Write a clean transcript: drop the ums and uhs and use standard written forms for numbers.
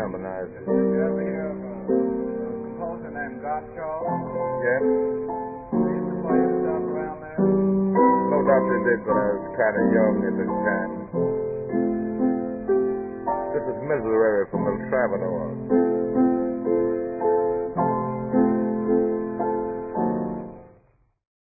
harmonize it. You ever hear of a composer named Gottschalk? Yeah? He used to play his stuff around there? No doubt they did, but I was kind of young at the time. This is Miserere from El Trovador.